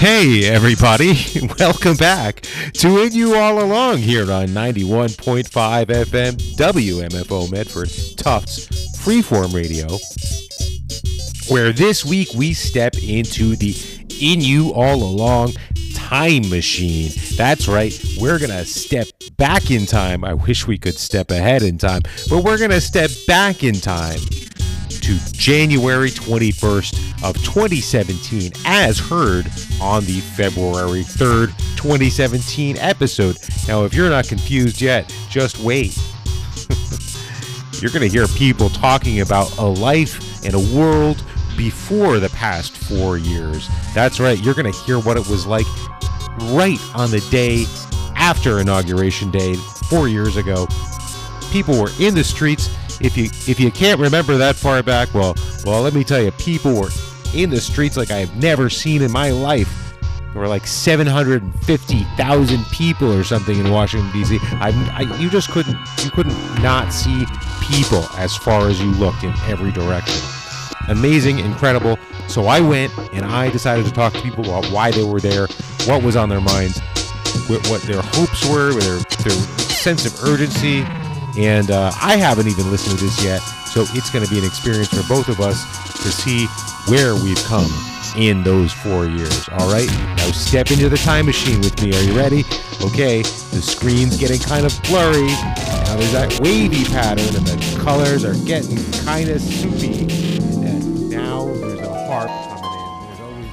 Hey everybody, welcome back to In You All Along here on 91.5 FM WMFO Medford, Tufts Freeform Radio, where this week we step into the In You All Along time machine. That's right, we're going to step back in time. I wish we could step ahead in time, but we're going to step back in time to January 21st of 2017, as heard on the February 3rd, 2017 episode. Now, if you're not confused yet, just wait. You're going to hear people talking about a life and a world before the past 4 years. That's right, you're going to hear what it was like right on the day after Inauguration Day 4 years ago. People were in the streets. If you can't remember that far back, well, let me tell you, people were in the streets like I have never seen in my life. There were like 750,000 people or something in Washington D.C. You just couldn't not see people as far as you looked in every direction. Amazing, incredible. So I went and I decided to talk to people about why they were there, what was on their minds, what their hopes were, their sense of urgency. And I haven't even listened to this yet, so it's going to be an experience for both of us to see where we've come in those 4 years. All right, now step into the time machine with me. Are you ready? Okay, the screen's getting kind of blurry. Now there's that wavy pattern, and the colors are getting kind of soupy. And now there's a harp coming in.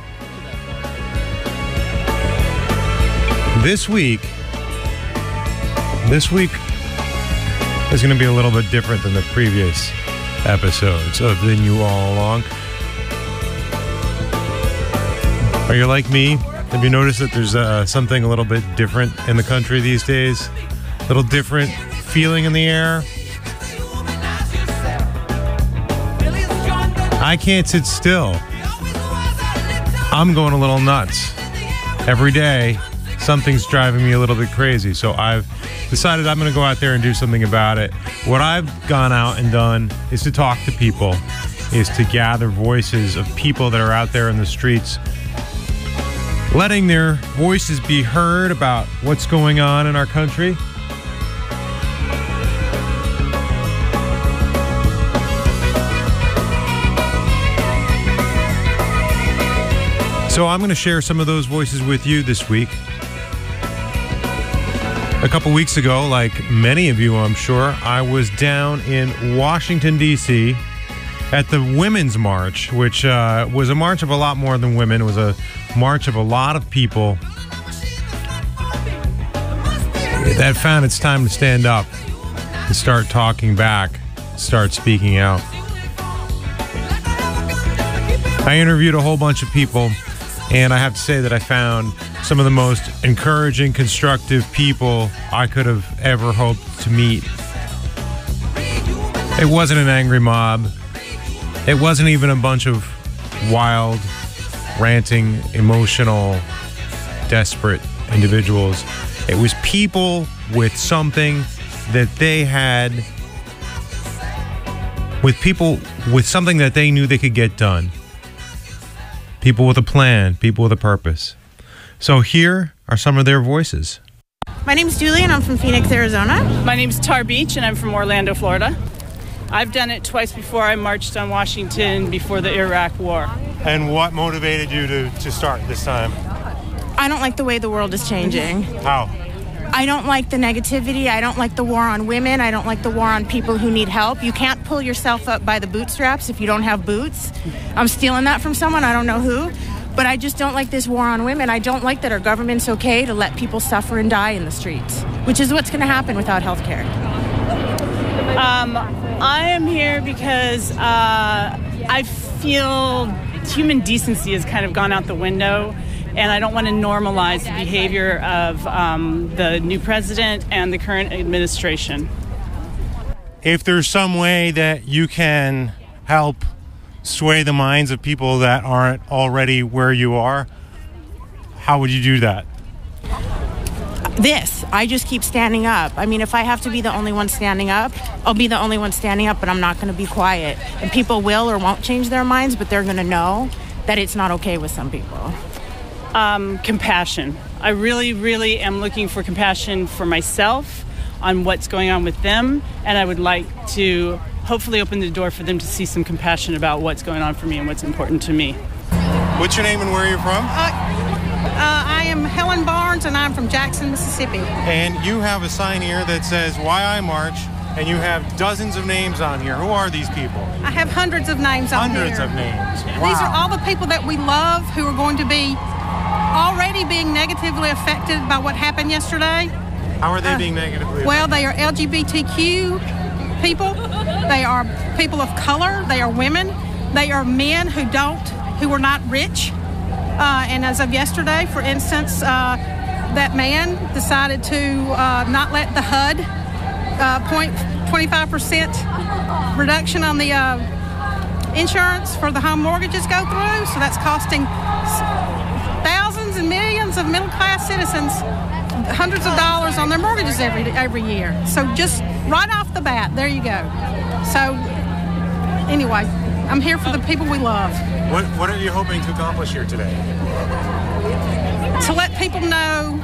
There's always... This week is going to be a little bit different than the previous episodes of In You All Along. Are you like me? Have you noticed that there's something a little bit different in the country these days? A little different feeling in the air? I can't sit still. I'm going a little nuts. Every day, something's driving me a little bit crazy, so I've decided I'm going to go out there and do something about it. What I've gone out and done is to talk to people, is to gather voices of people that are out there in the streets, letting their voices be heard about what's going on in our country. So I'm going to share some of those voices with you this week. A couple weeks ago, like many of you, I'm sure, I was down in Washington, D.C. at the Women's March, which was a march of a lot more than women. It was a march of a lot of people that found it's time to stand up and start talking back, start speaking out. I interviewed a whole bunch of people, and I have to say that I found some of the most encouraging, constructive people I could have ever hoped to meet. It wasn't an angry mob. It wasn't even a bunch of wild, ranting, emotional, desperate individuals. It was people with something that they had, with something that they knew they could get done. People with a plan, people with a purpose. So here are some of their voices. My name's Julie, and I'm from Phoenix, Arizona. My name's Tar Beach, and I'm from Orlando, Florida. I've done it twice before. I marched on Washington before the Iraq War. And what motivated you to start this time? I don't like the way the world is changing. How? I don't like the negativity. I don't like the war on women. I don't like the war on people who need help. You can't pull yourself up by the bootstraps if you don't have boots. I'm stealing that from someone, I don't know who. But I just don't like this war on women. I don't like that our government's okay to let people suffer and die in the streets, which is what's going to happen without health care. I am here because I feel human decency has kind of gone out the window, and I don't want to normalize the behavior of the new president and the current administration. If there's some way that you can help sway the minds of people that aren't already where you are, how would you do that? I just keep standing up. I mean, if I have to be the only one standing up, I'll be the only one standing up, but I'm not going to be quiet. And people will or won't change their minds, but they're going to know that it's not okay with some people. compassion. I really, really am looking for compassion for myself on what's going on with them, and I would like to hopefully open the door for them to see some compassion about what's going on for me and what's important to me. What's your name and where are you from? I am Helen Barnes, and I'm from Jackson, Mississippi. And you have a sign here that says Why I March, and you have dozens of names on here. Who are these people? I have hundreds of names on here. Hundreds of names. Wow. These are all the people that we love who are going to be already being negatively affected by what happened yesterday. How are they being negatively affected? Well, they are LGBTQ people. They are people of color. They are women. They are men who are not rich. And as of yesterday, for instance, that man decided to not let the HUD 25% reduction on the insurance for the home mortgages go through. So that's costing thousands and millions of middle-class citizens hundreds of dollars on their mortgages every year. So just right off the bat, there you go. So anyway, I'm here for the people we love. What are you hoping to accomplish here today? To let people know,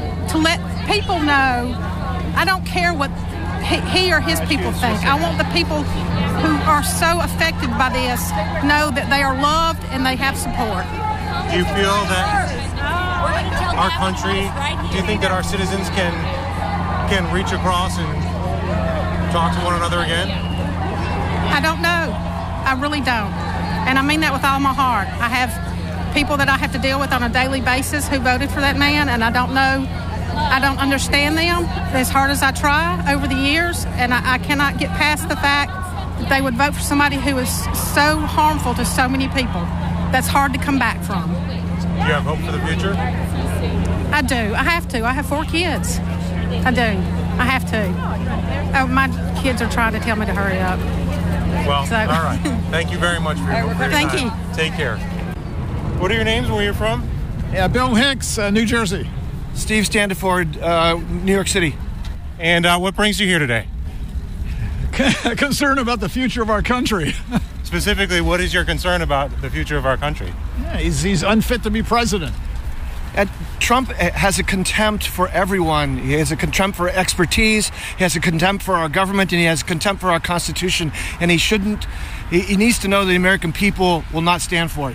I don't care what he or his people think. I want the people who are so affected by this know that they are loved and they have support. Do you feel that our country, do you think that our citizens can reach across and talk to one another again? I don't know. I really don't. And I mean that with all my heart. I have people that I have to deal with on a daily basis who voted for that man, and I don't understand them as hard as I try over the years, and I cannot get past the fact that they would vote for somebody who is so harmful to so many people. That's hard to come back from. Do you have hope for the future? I do. I have to. I have 4 kids. I do. I have to. Oh, my kids are trying to tell me to hurry up. Well, all right. Thank you very much for your time. Thank you. Take care. What are your names? Where are you from? Yeah, Bill Hicks, New Jersey. Steve Standiford, New York City. And what brings you here today? Concern about the future of our country. Specifically, what is your concern about the future of our country? Yeah, he's unfit to be president. Trump has a contempt for everyone. He has a contempt for expertise. He has a contempt for our government, and he has contempt for our Constitution. And he needs to know the American people will not stand for it.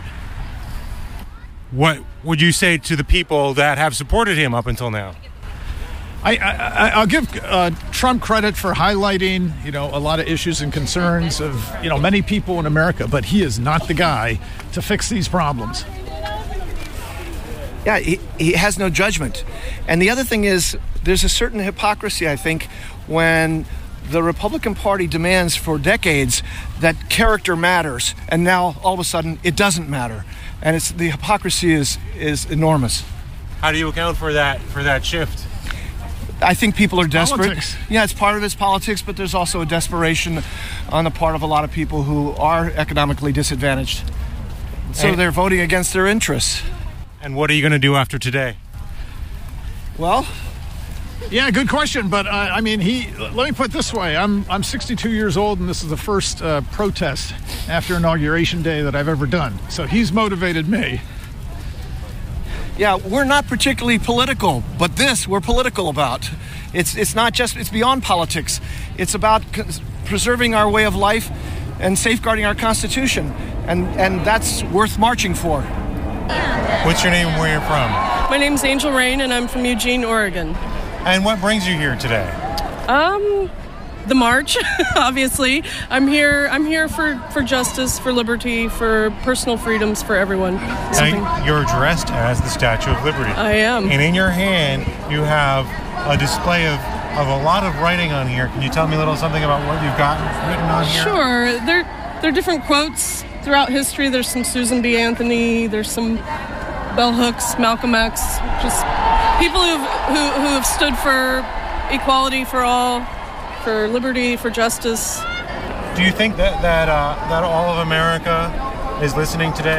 What would you say to the people that have supported him up until now? I'll give Trump credit for highlighting, a lot of issues and concerns of, many people in America, but he is not the guy to fix these problems. Yeah, he has no judgment. And the other thing is, there's a certain hypocrisy, I think, when the Republican Party demands for decades that character matters, and now all of a sudden it doesn't matter. And the hypocrisy is enormous. How do you account for that shift? I think people are desperate. Politics. Yeah, it's part of it's politics, but there's also a desperation on the part of a lot of people who are economically disadvantaged. So they're voting against their interests. And what are you going to do after today? Well, yeah, good question. But let me put it this way. I'm 62 years old, and this is the first protest after Inauguration Day that I've ever done. So he's motivated me. Yeah, we're not particularly political, but this we're political about. It's beyond politics. It's about preserving our way of life and safeguarding our Constitution, and that's worth marching for. What's your name and where you're from? My name's Angel Rain, and I'm from Eugene, Oregon. And what brings you here today? The march, obviously. I'm here for justice, for liberty, for personal freedoms for everyone. And you're dressed as the Statue of Liberty. I am. And in your hand, you have a display of a lot of writing on here. Can you tell me a little something about what you've got written on here? Sure. There are different quotes throughout history. There's some Susan B. Anthony. There's some Bell Hooks, Malcolm X. Just people who have stood for equality for all, for liberty, for justice. Do you think that all of America is listening today?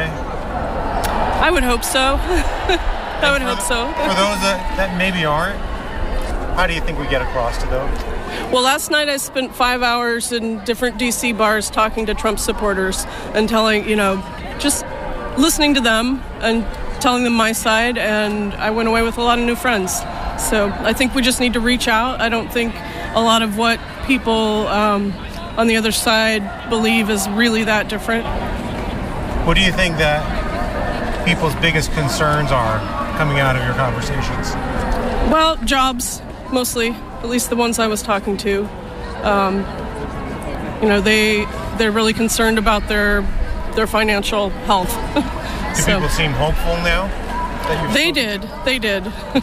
I would hope so. I would hope so. For those that maybe aren't, how do you think we get across to those? Well, last night I spent 5 hours in different D.C. bars talking to Trump supporters and telling, just listening to them and telling them my side, and I went away with a lot of new friends. So I think we just need to reach out. I don't think a lot of what people on the other side believe is really that different. What do you think that people's biggest concerns are coming out of your conversations? Well, jobs, mostly, at least the ones I was talking to. They're really concerned about their financial health. Do people seem hopeful now? They did.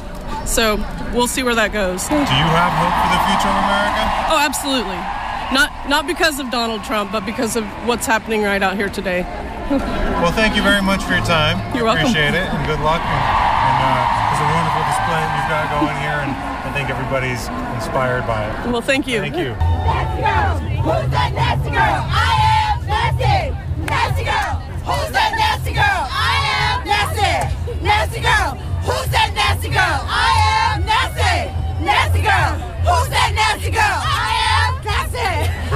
So we'll see where that goes. Do you have hope for the future of America? Oh, absolutely. Not because of Donald Trump, but because of what's happening right out here today. Well, thank you very much for your time. You're welcome. Appreciate it, and good luck. And it's a wonderful display that you've got going here, and I think everybody's inspired by it. Well, thank you. Thank you. Nasty girl, who's that nasty girl? I am nasty. Nasty girl, who's that nasty girl? I am nasty. Nasty girl, who's that nasty girl? I am nasty. Nasty girl, who's that nasty girl? I am nasty.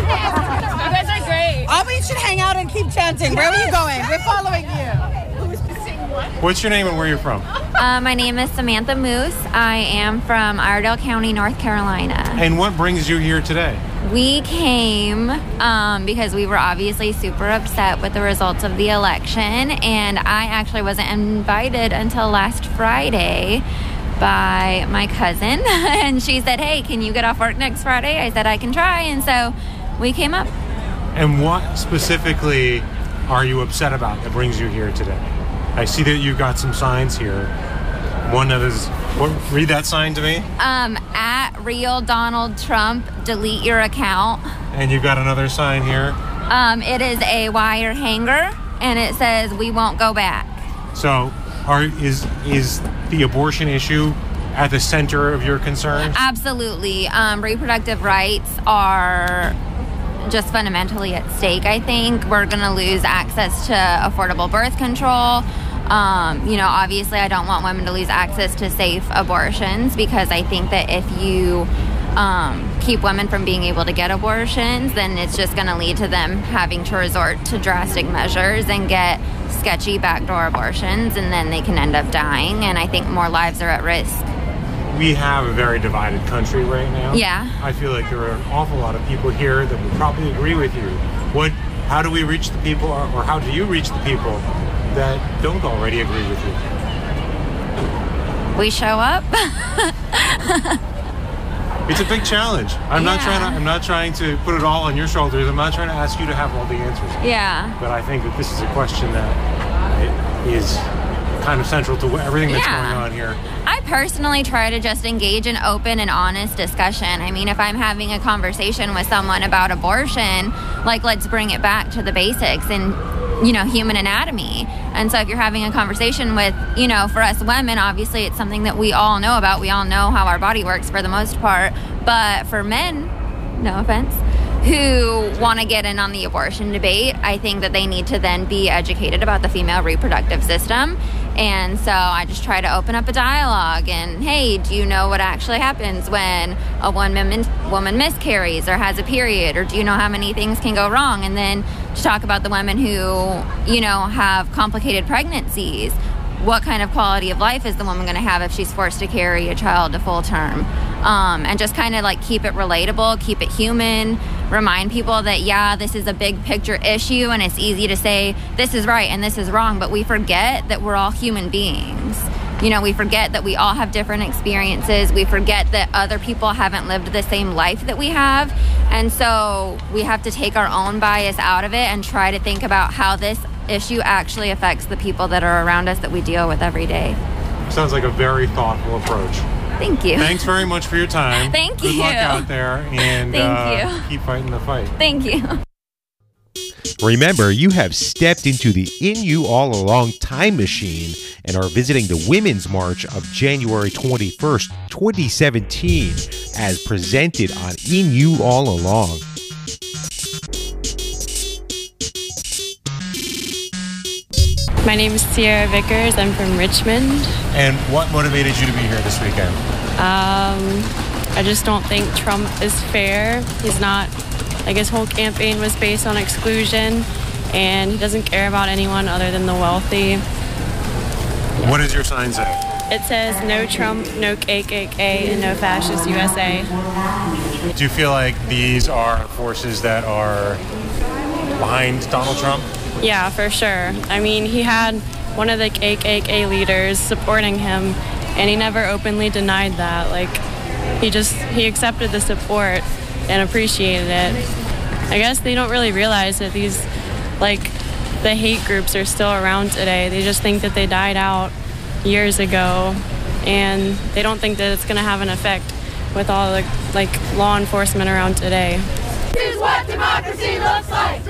You guys are great. We should hang out and keep chanting. Where are you going? We're following you. Who's missing what? What's your name and where you're from? My name is Samantha Moose. I am from Iredell County, North Carolina. And what brings you here today? We came because we were obviously super upset with the results of the election, and I actually wasn't invited until last Friday by my cousin, and she said, hey, can you get off work next Friday? I said I can try, and so we came up. And what specifically are you upset about that brings you here today? I see that you've got some signs here. One that is, read that sign to me. At Real Donald Trump, delete your account. And you've got another sign here. It is a wire hanger, and it says, we won't go back. So is the abortion issue at the center of your concerns? Absolutely. Reproductive rights are just fundamentally at stake, I think. We're going to lose access to affordable birth control. Obviously I don't want women to lose access to safe abortions, because I think that if you keep women from being able to get abortions, then it's just going to lead to them having to resort to drastic measures and get sketchy backdoor abortions, and then they can end up dying, and I think more lives are at risk. We have a very divided country right now. Yeah. I feel like there are an awful lot of people here that would probably agree with you. How do we reach the people, or how do you reach the people that don't already agree with you? We show up. It's a big challenge. I'm not trying to put it all on your shoulders. I'm not trying to ask you to have all the answers. Yeah. But I think that this is a question that is kind of central to everything that's going on here. I personally try to just engage in open and honest discussion. I mean, if I'm having a conversation with someone about abortion, let's bring it back to the basics and, human anatomy. And so if you're having a conversation with, for us women, obviously it's something that we all know about. We all know how our body works for the most part. But for men, no offense, who want to get in on the abortion debate, I think that they need to then be educated about the female reproductive system. And so I just try to open up a dialogue and, hey, do you know what actually happens when a woman miscarries or has a period? Or do you know how many things can go wrong? And then to talk about the women who, have complicated pregnancies. What kind of quality of life is the woman going to have if she's forced to carry a child to full term? And just kind of keep it relatable, keep it human, remind people that, this is a big picture issue and it's easy to say this is right and this is wrong, but we forget that we're all human beings. We forget that we all have different experiences. We forget that other people haven't lived the same life that we have. And so we have to take our own bias out of it and try to think about how this issue actually affects the people that are around us that we deal with every day. Sounds like a very thoughtful approach. Thank you. Thanks very much for your time. Thank you. Good luck out there, and Thank you. Keep fighting the fight. Thank you. Remember, you have stepped into the In You All Along time machine and are visiting the Women's March of January 21st, 2017, as presented on In You All Along. My name is Sierra Vickers. I'm from Richmond. And what motivated you to be here this weekend? I just don't think Trump is fair. He's not, his whole campaign was based on exclusion, and he doesn't care about anyone other than the wealthy. What does your sign say? It says no Trump, no KKK, and no fascist USA. Do you feel like these are forces that are behind Donald Trump? Yeah, for sure. I mean, he had one of the KKK leaders supporting him, and he never openly denied that. Like, he accepted the support and appreciated it. I guess they don't really realize that these, like, the hate groups are still around today. They just think that they died out years ago, and they don't think that it's going to have an effect with all the, like, law enforcement around today. This is what democracy looks like.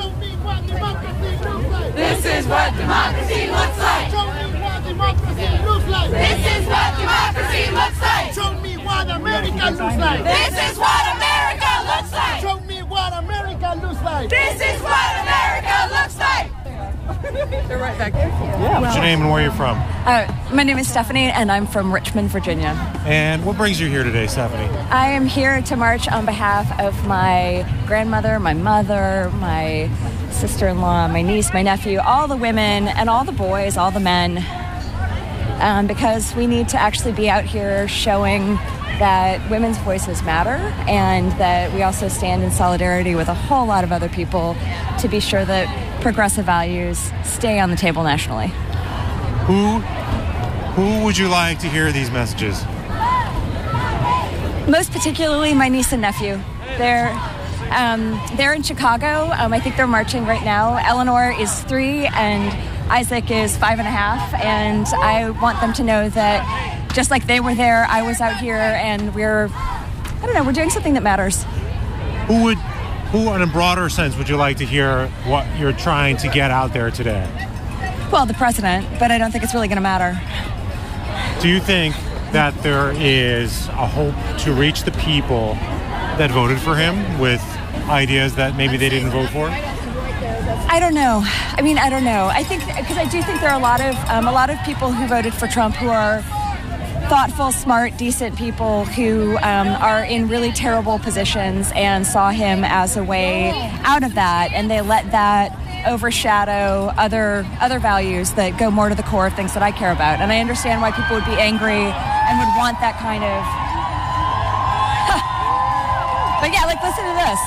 This is what democracy looks like. This is what democracy looks like. Show me what America looks like. This is what America looks like. Show me what America looks like. This is what America looks like. They're right back there. Yeah. What's your name and where you're from? My name is Stephanie, and I'm from Richmond, Virginia. And what brings you here today, Stephanie? I am here to march on behalf of my grandmother, my mother, my sister-in-law, my niece, my nephew, all the women, and all the boys, all the men, because we need to actually be out here showing that women's voices matter, and that we also stand in solidarity with a whole lot of other people to be sure that progressive values stay on the table nationally. Who would you like to hear these messages? Most particularly my niece and nephew. They're in Chicago. I think they're marching right now. Eleanor is 3 and Isaac is 5.5, and I want them to know that just like they were there, I was out here, and we're doing something that matters. Who, in a broader sense, would you like to hear what you're trying to get out there today? Well, the president, but I don't think it's really going to matter. Do you think that there is a hope to reach the people that voted for him with ideas that maybe they didn't vote for? I don't know. I don't know. I think, because I do think there are a lot of people who voted for Trump who are thoughtful, smart, decent people who are in really terrible positions and saw him as a way out of that, and they let that overshadow other values that go more to the core of things that I care about. And I understand why people would be angry and would want that kind of... But yeah, like, listen to this.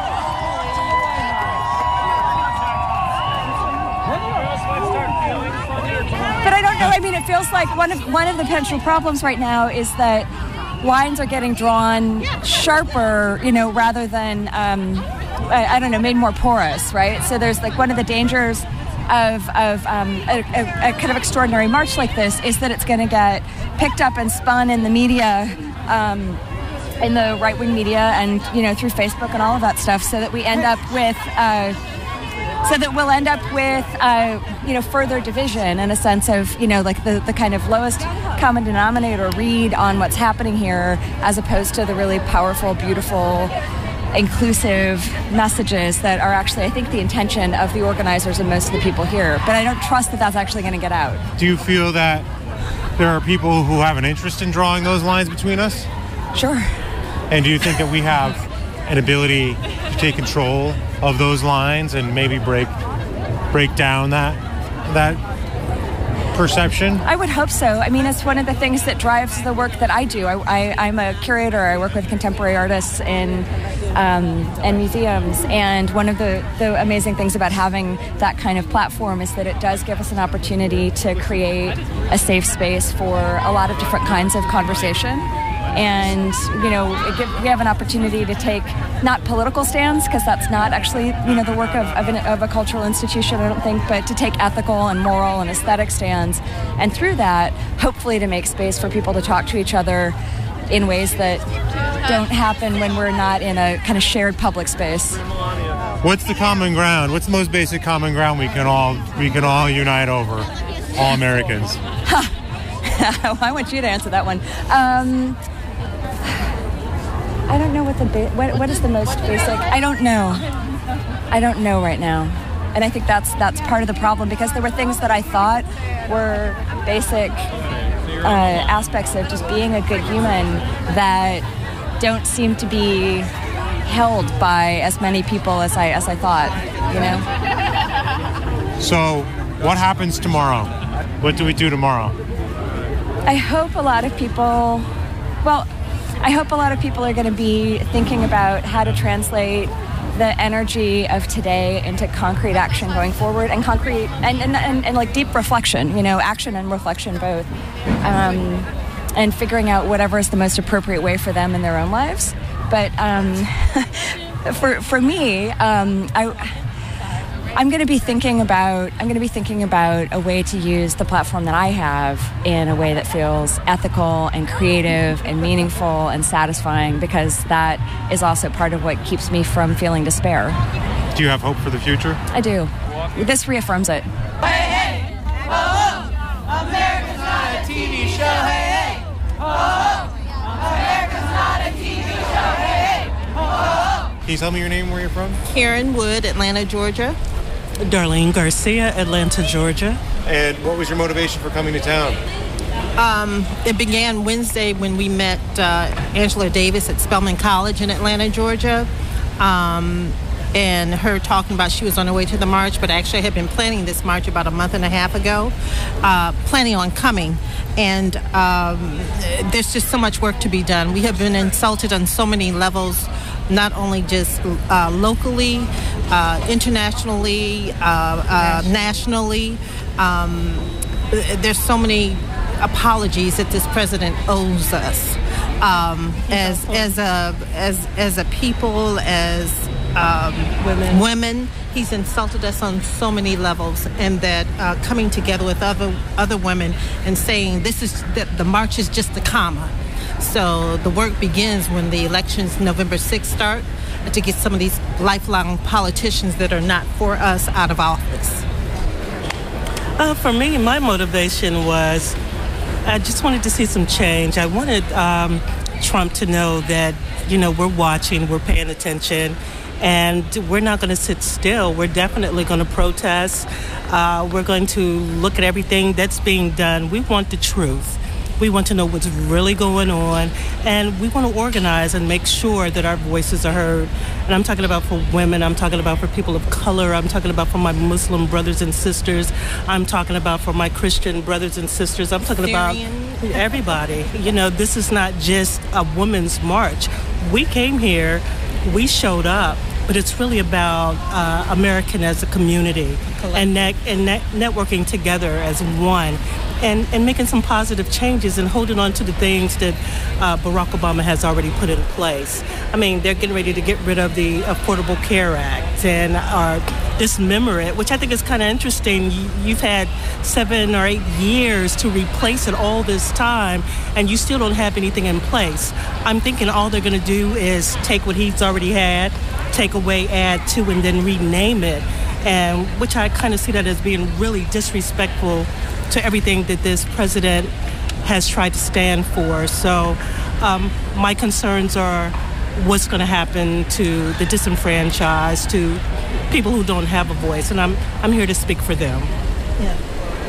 But I don't know. It feels like one of the potential problems right now is that lines are getting drawn sharper, rather than, made more porous, right? So there's like one of the dangers of a kind of extraordinary march like this is that it's going to get picked up and spun in the media, in the right-wing media, and through Facebook and all of that stuff, so that we end up with. We'll end up with, further division in a sense of, like the kind of lowest common denominator read on what's happening here, as opposed to the really powerful, beautiful, inclusive messages that are actually, I think, the intention of the organizers and most of the people here. But I don't trust that that's actually going to get out. Do you feel that there are people who have an interest in drawing those lines between us? Sure. And do you think that we have an ability to take control of those lines and maybe break down that perception? I would hope so. It's one of the things that drives the work that I do. I'm a curator. I work with contemporary artists in museums, and one of the amazing things about having that kind of platform is that it does give us an opportunity to create a safe space for a lot of different kinds of conversation. And, we have an opportunity to take not political stands, because that's not actually, the work of a cultural institution, I don't think, but to take ethical and moral and aesthetic stands. And through that, hopefully to make space for people to talk to each other in ways that don't happen when we're not in a kind of shared public space. What's the common ground? What's the most basic common ground we can all unite over, all Americans? I want you to answer that one. I don't know what is the most basic. I don't know right now, and I think that's part of the problem, because there were things that I thought were basic aspects of just being a good human that don't seem to be held by as many people as I thought. So, what happens tomorrow? What do we do tomorrow? I hope a lot of people, I hope a lot of people are going to be thinking about how to translate the energy of today into concrete action going forward, and concrete and like deep reflection, action and reflection both, and figuring out whatever is the most appropriate way for them in their own lives. But for me, I'm going to be thinking about a way to use the platform that I have in a way that feels ethical and creative and meaningful and satisfying, because that is also part of what keeps me from feeling despair. Do you have hope for the future? I do. This reaffirms it. Hey, hey, oh, oh, America's not a TV show. Hey, hey, oh, oh, America's not a TV show. Hey, hey, oh, oh. Can you tell me your name and where you're from? Karen Wood, Atlanta, Georgia. Darlene Garcia, Atlanta, Georgia. And what was your motivation for coming to town? It began Wednesday when we met Angela Davis at Spelman College in Atlanta, Georgia. And her talking about she was on her way to the march, but actually I had been planning this march about a month and a half ago, planning on coming. And there's just so much work to be done. We have been insulted on so many levels, not only just locally, internationally, nationally. There's so many apologies that this president owes us as a people, as women. He's insulted us on so many levels, and that coming together with other women and saying that the march is just a comma. So the work begins when the elections November 6th start, to get some of these lifelong politicians that are not for us out of office. For me, my motivation was I just wanted to see some change. I wanted Trump to know that, we're watching, we're paying attention, and we're not going to sit still. We're definitely going to protest. We're going to look at everything that's being done. We want the truth. We want to know what's really going on, and we want to organize and make sure that our voices are heard. And I'm talking about for women, I'm talking about for people of color, I'm talking about for my Muslim brothers and sisters, I'm talking about for my Christian brothers and sisters, I'm talking about everybody. This is not just a women's march. We came here, we showed up, but it's really about American as a community and networking together as one. And making some positive changes and holding on to the things that Barack Obama has already put in place. I mean, they're getting ready to get rid of the Affordable Care Act and dismember it, which I think is kind of interesting. You've had 7 or 8 years to replace it all this time, and you still don't have anything in place. I'm thinking all they're going to do is take what he's already had, take away, add to, and then rename it, and which I kind of see that as being really disrespectful to everything that this president has tried to stand for. So my concerns are what's going to happen to the disenfranchised, to people who don't have a voice, and I'm here to speak for them. Yeah.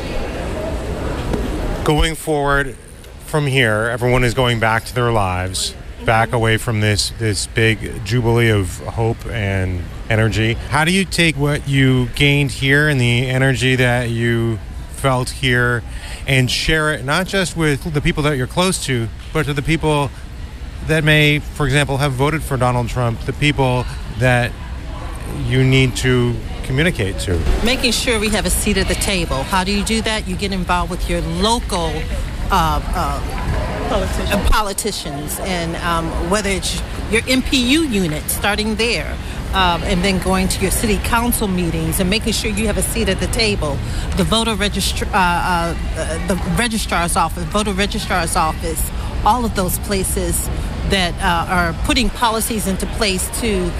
Going forward from here, everyone is going back to their lives, back away from this big jubilee of hope and energy. How do you take what you gained here and the energy that you felt here and share it not just with the people that you're close to, but to the people that may, for example, have voted for Donald Trump, the people that you need to communicate to? Making sure we have a seat at the table. How do you do that? You get involved with your local politicians, and whether it's your MPU unit, starting there, and then going to your city council meetings and making sure you have a seat at the table. The voter registrar's office, all of those places that are putting policies into place to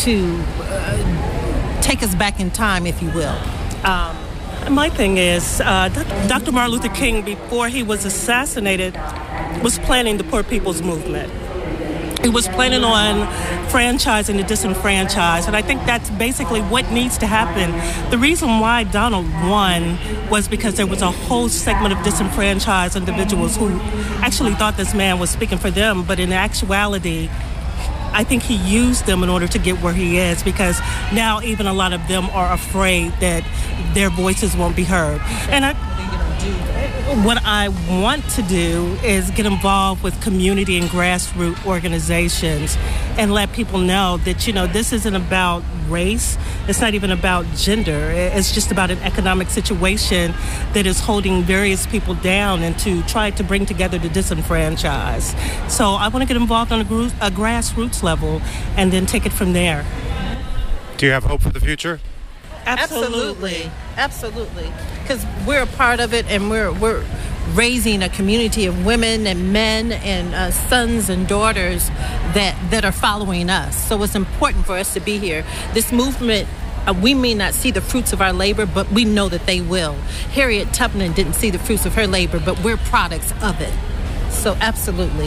take us back in time, if you will. My thing is, Dr. Martin Luther King, before he was assassinated, was planning the Poor People's Movement. He was planning on franchising the disenfranchised, and I think that's basically what needs to happen. The reason why Donald won was because there was a whole segment of disenfranchised individuals who actually thought this man was speaking for them, but in actuality, I think he used them in order to get where he is, because now even a lot of them are afraid that their voices won't be heard. And what I want to do is get involved with community and grassroots organizations and let people know that, this isn't about race. It's not even about gender. It's just about an economic situation that is holding various people down and to try to bring together the disenfranchised. So I want to get involved on a grassroots level and then take it from there. Do you have hope for the future? Absolutely. Because we're a part of it, and we're raising a community of women and men and sons and daughters that are following us. So it's important for us to be here. This movement, we may not see the fruits of our labor, but we know that they will. Harriet Tubman didn't see the fruits of her labor, but we're products of it. So absolutely.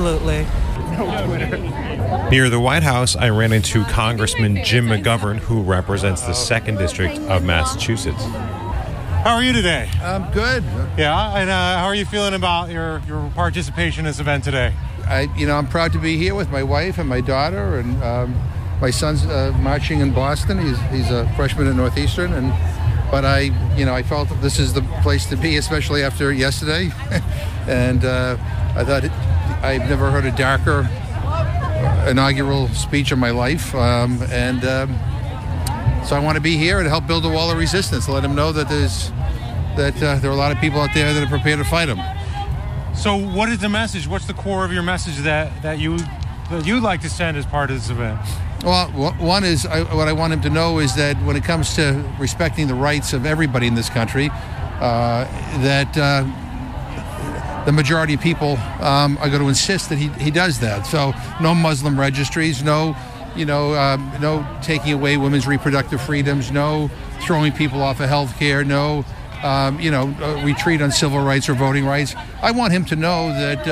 Near the White House, I ran into Congressman Jim McGovern, who represents the 2nd District of Massachusetts. How are you today? I'm good. Yeah, and how are you feeling about your participation in this event today? I'm proud to be here with my wife and my daughter, and my son's marching in Boston. He's a freshman at Northeastern, but I felt that this is the place to be, especially after yesterday, and I thought I've never heard a darker inaugural speech of my life, so I want to be here and help build a wall of resistance, to let them know that there are a lot of people out there that are prepared to fight them. So what is the message? What's the core of your message that you'd like to send as part of this event? Well, one is what I want him to know is that when it comes to respecting the rights of everybody in this country, that the majority of people are going to insist that he does that. So no Muslim registries, no taking away women's reproductive freedoms, no throwing people off of health care, no retreat on civil rights or voting rights. I want him to know that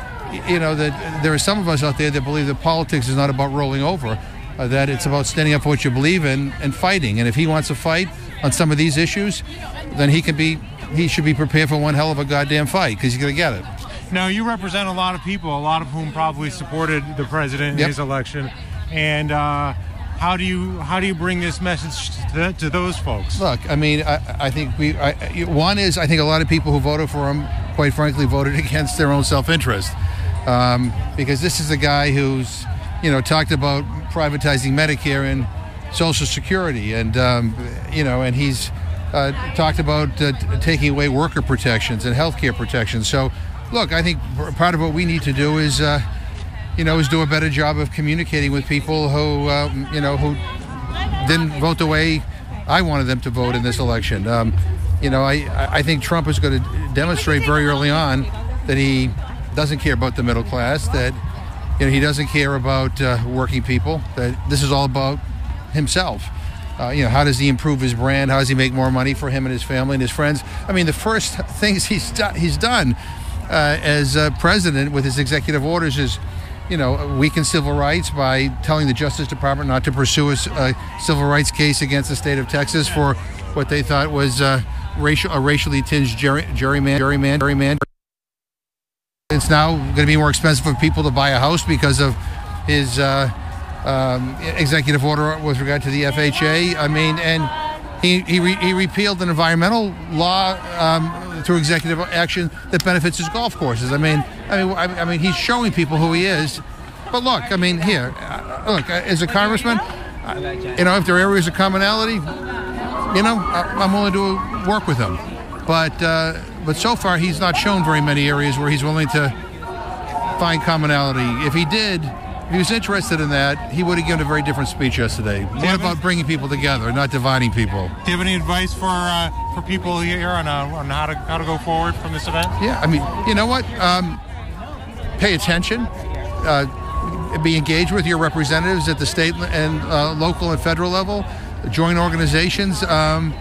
that there are some of us out there that believe that politics is not about rolling over, that it's about standing up for what you believe in and fighting. And if he wants to fight on some of these issues, then he should be prepared for one hell of a goddamn fight, because he's going to get it. Now, you represent a lot of people, a lot of whom probably supported the president in his election. And how do you bring this message to those folks? Look, I think one is, I think a lot of people who voted for him, quite frankly, voted against their own self-interest, because this is a guy who's talked about privatizing Medicare and Social Security, and and he's talked about taking away worker protections and health care protections. So, look, I think part of what we need to do is do a better job of communicating with people who didn't vote the way I wanted them to vote in this election. I think Trump is going to demonstrate very early on that he doesn't care about the middle class, that he doesn't care about working people, that this is all about himself. How does he improve his brand? How does he make more money for him and his family and his friends? The first things he's done as president with his executive orders is weaken civil rights by telling the Justice Department not to pursue a civil rights case against the state of Texas for what they thought was a racially tinged gerrymander. It's now going to be more expensive for people to buy a house because of his executive order with regard to the FHA. And he repealed an environmental law through executive action that benefits his golf courses. He's showing people who he is. But look, as a congressman, if there are areas of commonality, I'm willing to work with him. But so far, he's not shown very many areas where he's willing to find commonality. If he was interested in that, he would have given a very different speech yesterday. What about bringing people together, not dividing people? Do you have any advice for people here on how to go forward from this event? Yeah, you know what? Pay attention. Be engaged with your representatives at the state and local and federal level. Join organizations, and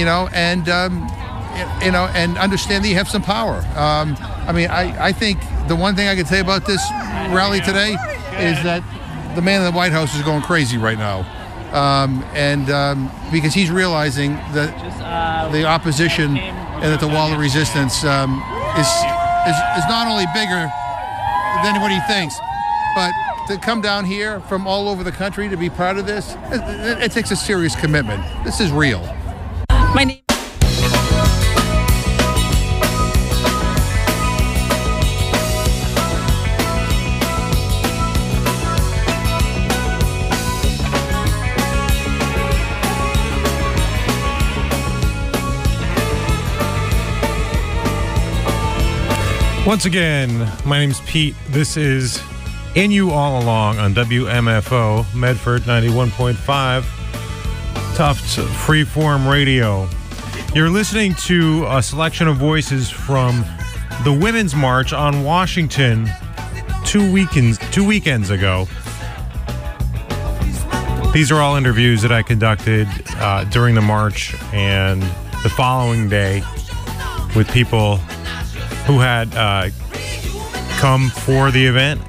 understand that you have some power. I think the one thing I can say about this rally today is that the man in the White House is going crazy right now, because he's realizing that the opposition and that the wall of resistance is not only bigger than what he thinks, but to come down here from all over the country to be part of this, it takes a serious commitment. This is real. My name Once again, my name's Pete. This is In You All Along on WMFO, Medford 91.5, Tufts Freeform Radio. You're listening to a selection of voices from the Women's March on Washington two weekends ago. These are all interviews that I conducted during the march and the following day with people who had come for the event.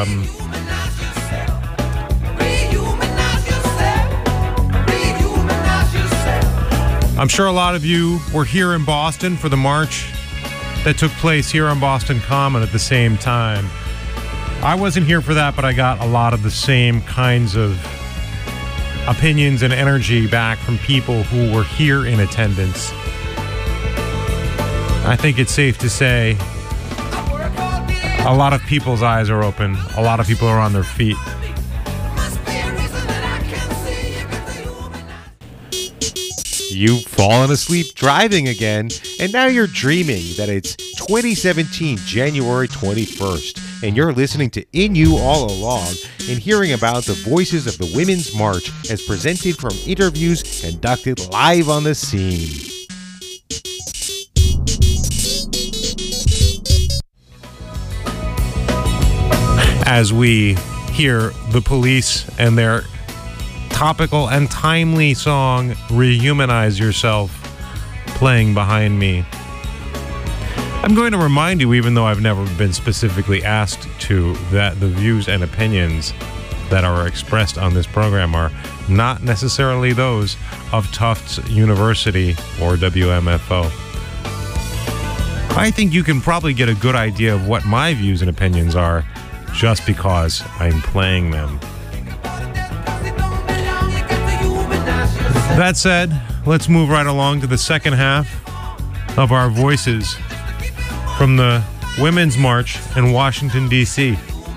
I'm sure a lot of you were here in Boston for the march that took place here on Boston Common at the same time. I wasn't here for that, but I got a lot of the same kinds of opinions and energy back from people who were here in attendance. I think it's safe to say a lot of people's eyes are open. A lot of people are on their feet. You've fallen asleep driving again, and now you're dreaming that it's 2017, January 21st, and you're listening to In You All Along and hearing about the voices of the Women's March as presented from interviews conducted live on the scene. As we hear the Police and their topical and timely song Rehumanize Yourself playing behind me. I'm going to remind you, even though I've never been specifically asked to, that the views and opinions that are expressed on this program are not necessarily those of Tufts University or WMFO. I think you can probably get a good idea of what my views and opinions are just because I'm playing them. That said, let's move right along to the second half of our voices from the Women's March in Washington, D.C.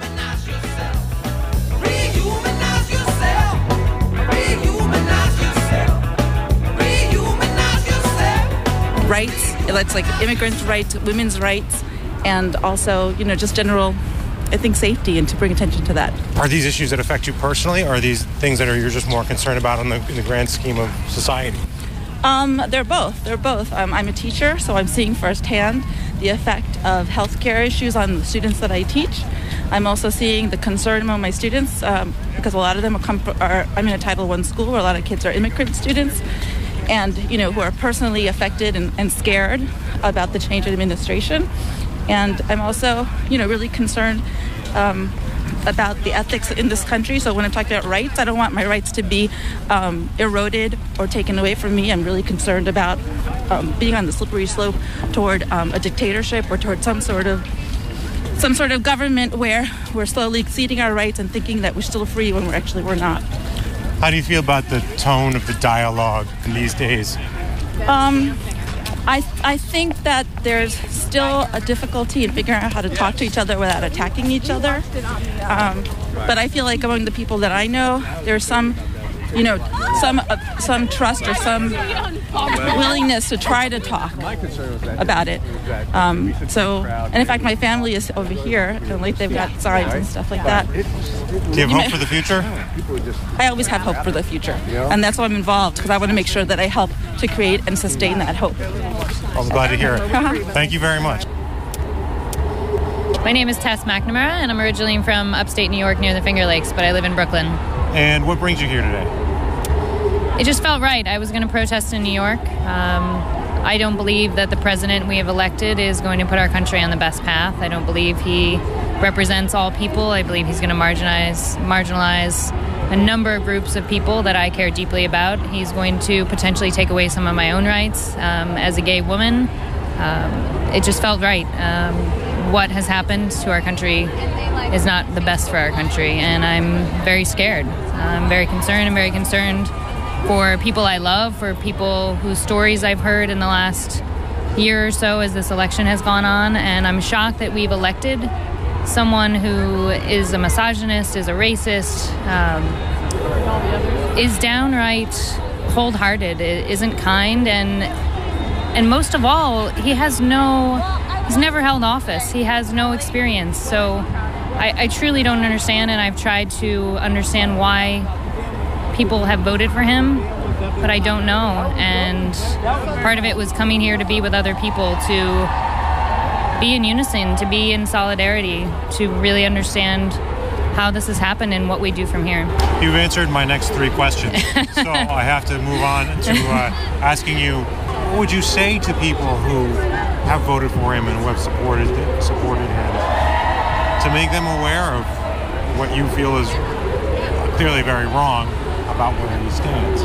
Rights, it's like immigrants' rights, women's rights, and also, just general, I think, safety, and to bring attention to that. Are these issues that affect you personally, or are these things that you're just more concerned about in the grand scheme of society? They're both. I'm a teacher, so I'm seeing firsthand the effect of healthcare issues on the students that I teach. I'm also seeing the concern among my students because a lot of them I'm in a Title I school where a lot of kids are immigrant students, and who are personally affected and scared about the change in administration. And I'm also, really concerned about the ethics in this country. So when I'm talking about rights, I don't want my rights to be eroded or taken away from me. I'm really concerned about being on the slippery slope toward a dictatorship or toward some sort of government where we're slowly exceeding our rights and thinking that we're still free when we're not. How do you feel about the tone of the dialogue in these days? I think that there's still a difficulty in figuring out how to talk to each other without attacking each other. But I feel like among the people that I know, there's some trust or some willingness to try to talk about it. And in fact, my family is over here, and like they've got signs and stuff like that. Do you have hope for the future? I always have hope for the future, and that's why I'm involved, because I want to make sure that I help to create and sustain that hope. I'm glad to hear it. Thank you very much. My name is Tess McNamara, and I'm originally from upstate New York near the Finger Lakes, but I live in Brooklyn. And what brings you here today? It just felt right. I was going to protest in New York. I don't believe that the president we have elected is going to put our country on the best path. I don't believe he represents all people. I believe he's going to marginalize a number of groups of people that I care deeply about. He's going to potentially take away some of my own rights as a gay woman. It just felt right. What has happened to our country is not the best for our country, and I'm very scared. I'm very concerned. I'm very concerned for people I love, for people whose stories I've heard in the last year or so as this election has gone on, and I'm shocked that we've elected someone who is a misogynist, is a racist, is downright cold-hearted, isn't kind, and most of all, he has no he's never held office. He has no experience. So I truly don't understand, and I've tried to understand why people have voted for him, but I don't know. And part of it was coming here to be with other people, to be in unison, to be in solidarity, to really understand how this has happened and what we do from here. You've answered my next 3 questions, so I have to move on to asking you, what would you say to people who have voted for him and who have supported him, to make them aware of what you feel is clearly very wrong about where he stands?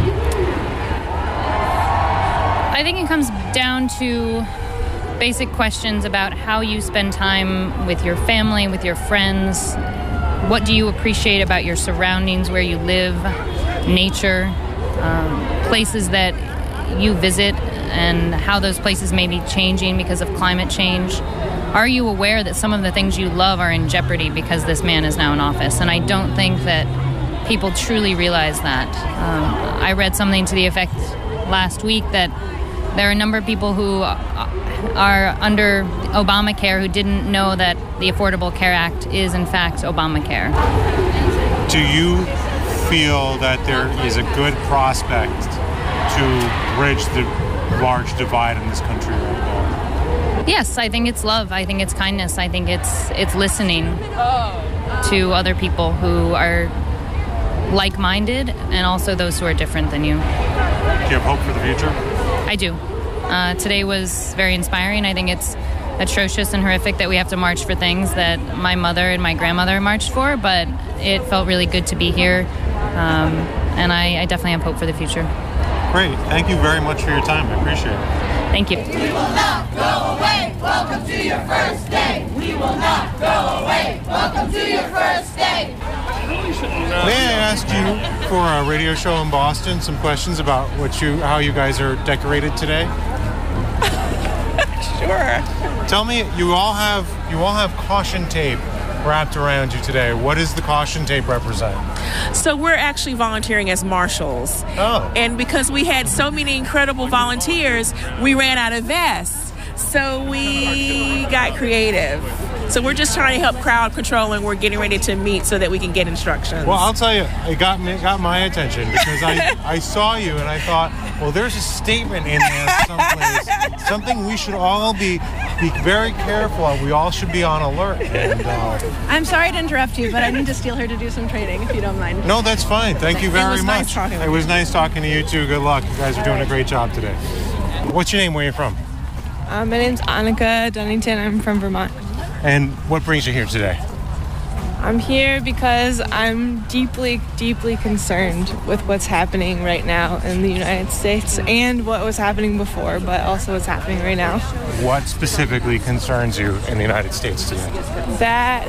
I think it comes down to basic questions about how you spend time with your family, with your friends. What do you appreciate about your surroundings, where you live, nature, places that you visit, and how those places may be changing because of climate change? Are you aware that some of the things you love are in jeopardy because this man is now in office? And I don't think that people truly realize that. I read something to the effect last week that there are a number of people who are under Obamacare who didn't know that the Affordable Care Act is in fact Obamacare. Do you feel that there is a good prospect to bridge the large divide in this country right now? Yes, I think it's love. I think it's kindness. I think it's listening to other people who are like-minded and also those who are different than you. Do you have hope for the future? I do. Today was very inspiring. I think it's atrocious and horrific that we have to march for things that my mother and my grandmother marched for, but it felt really good to be here, and I definitely have hope for the future. Great. Thank you very much for your time. I appreciate it. Thank you. We will not go away. Welcome to your first day. We will not go away. Welcome to your first day. May I ask you, for a radio show in Boston, some questions about how you guys are decorated today? Sure. Tell me, you all have caution tape wrapped around you today. What does the caution tape represent? So we're actually volunteering as marshals. Oh. And because we had so many incredible volunteers, we ran out of vests. So we got creative. So we're just trying to help crowd control, and we're getting ready to meet so that we can get instructions. Well, I'll tell you, it got my attention because I saw you and I thought, well, there's a statement in there someplace, something we should all be very careful of. We all should be on alert. And, I'm sorry to interrupt you, but I need to steal her to do some training, if you don't mind. No, that's fine. Thank you very much. Nice talking with it was nice talking to you too. Good luck. You guys are doing a great job today. What's your name? Where are you from? My name's Annika Dunnington. I'm from Vermont. And what brings you here today? I'm here because I'm deeply, deeply concerned with what's happening right now in the United States and what was happening before, but also what's happening right now. What specifically concerns you in the United States today? That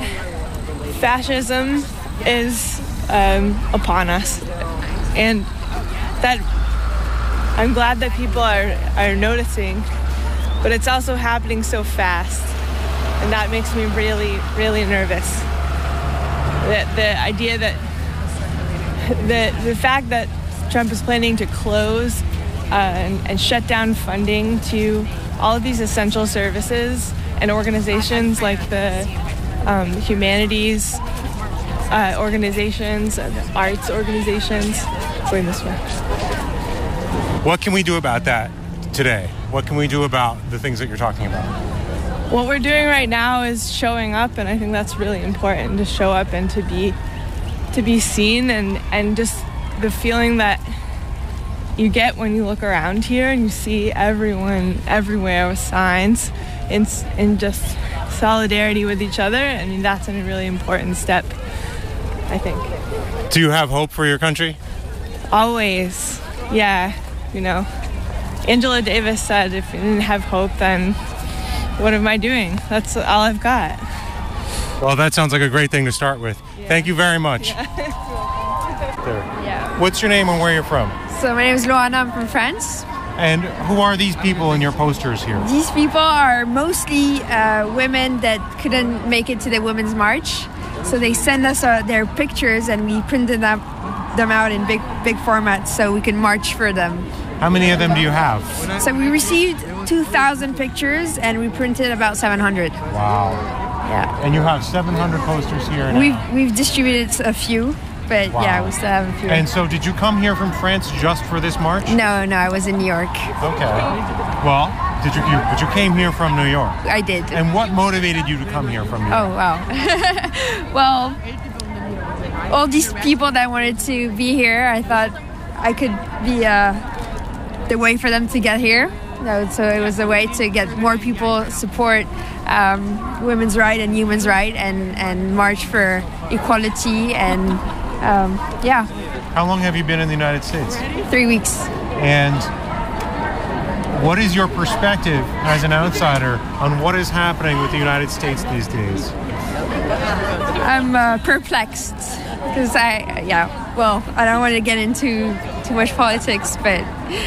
fascism is upon us, and that I'm glad that people are noticing, but it's also happening so fast. And that makes me really, really nervous. The idea that the fact that Trump is planning to close and shut down funding to all of these essential services and organizations like the humanities organizations, the arts organizations. Going this way. What can we do about that today? What can we do about the things that you're talking about? What we're doing right now is showing up, and I think that's really important, to show up and to be seen, and just the feeling that you get when you look around here and you see everyone everywhere with signs in just solidarity with each other. I mean, that's a really important step, I think. Do you have hope for your country? Always. Yeah, Angela Davis said, if you didn't have hope, then what am I doing? That's all I've got. Well, that sounds like a great thing to start with. Yeah. Thank you very much. Yeah. What's your name and where you're from? So my name is Loana, I'm from France. And who are these people in your posters here? These people are mostly women that couldn't make it to the Women's March. So they send us their pictures and we print them them out in big formats so we can march for them. How many of them do you have? So we received 2,000 pictures and we printed about 700. Wow. Yeah. And you have 700 posters here now. We've distributed a few, but Wow. yeah, we still have a few. And so did you come here from France just for this march? No, I was in New York. Okay. Well, but you came here from New York. I did. And what motivated you to come here from New York? Oh, wow. Well, all these people that wanted to be here, I thought I could be the way for them to get here. So it was a way to get more people support women's rights and human rights and march for equality and yeah. How long have you been in the United States? 3 weeks. And what is your perspective as an outsider on what is happening with the United States these days? I'm perplexed because I don't want to get into too much politics, but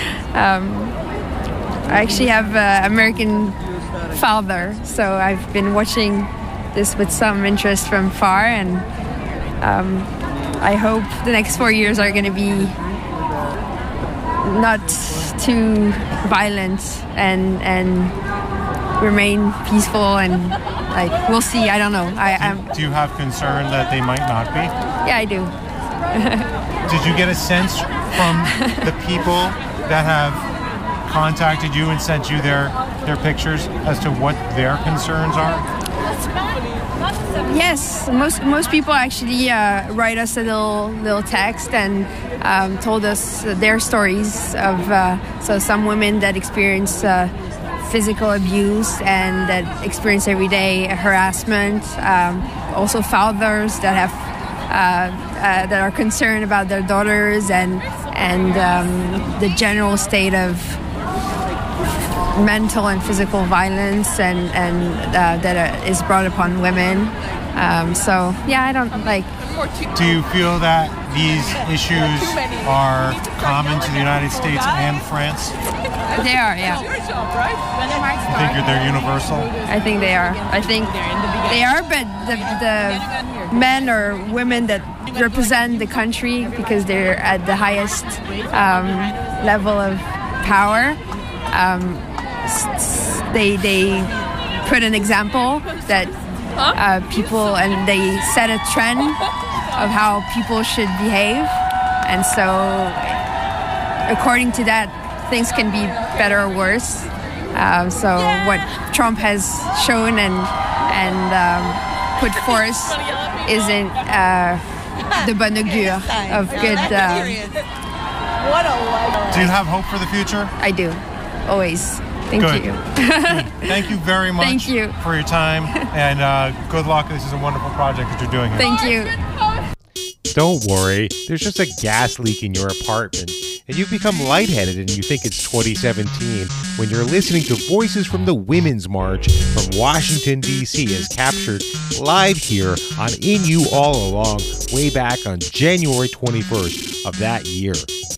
I actually have an American father, so I've been watching this with some interest from far, and I hope the next 4 years are going to be not too violent and remain peaceful, and like we'll see. I don't know. Do you have concern that they might not be? Yeah, I do. Did you get a sense from the people that have contacted you and sent you their pictures as to what their concerns are? Yes, most people actually write us a little text and told us their stories of so some women that experience physical abuse and that experience everyday harassment, also fathers that have that are concerned about their daughters and the general state of mental and physical violence and that is brought upon women. So yeah, I don't like. Do you feel that these issues are common to the United States and France? They are, yeah. You think they're universal? I think they are. I think they are, but the men or women that represent the country because they're at the highest level of power, they put an example that people, and they set a trend of how people should behave, and so according to that, things can be better or worse. So what Trump has shown and put forth isn't the bon augure of good. Do you have hope for the future? I do, always. Thank Good. you. Thank you very much Thank you. for your time, and good luck. This is a wonderful project that you're doing here. Thank you. Don't worry, there's just a gas leak in your apartment, and you've become lightheaded and you think it's 2017 when you're listening to Voices from the Women's March from Washington, D.C. as captured live here on In You All Along way back on January 21st of that year.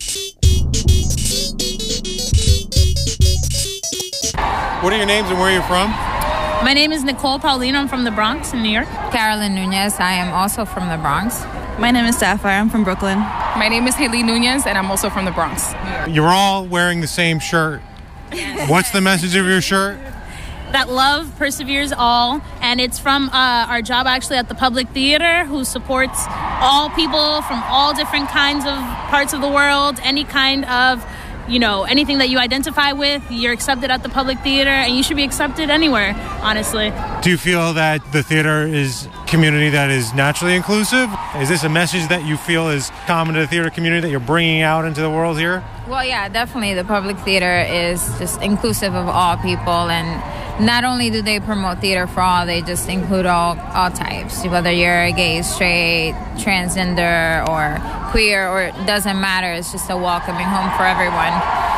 What are your names and where are you from? My name is Nicole Paulino. I'm from the Bronx in New York. Carolyn Nunez. I am also from the Bronx. My name is Sapphire. I'm from Brooklyn. My name is Haley Nunez, and I'm also from the Bronx. You're all wearing the same shirt. What's the message of your shirt? That love perseveres all, and it's from our job actually at the Public Theater, who supports all people from all different kinds of parts of the world, any kind of, anything that you identify with, you're accepted at the Public Theater, and you should be accepted anywhere, honestly. Do you feel that the theater is a community that is naturally inclusive? Is this a message that you feel is common to the theater community that you're bringing out into the world here? Well, yeah, definitely. The Public Theater is just inclusive of all people, and not only do they promote theater for all, they just include all types, whether you're gay, straight, transgender, or queer, or it doesn't matter. It's just a welcoming home for everyone.